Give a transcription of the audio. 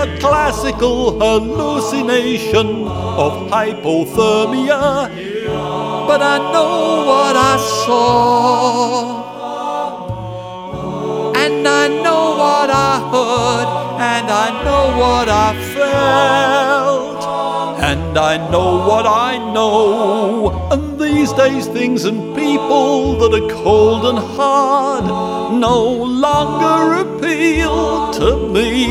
a classical hallucination of hypothermia, but I know what I saw, and I know what I heard, and I know what I felt, and I know what I know. And these days things and people that are cold and hard no longer appeal to me.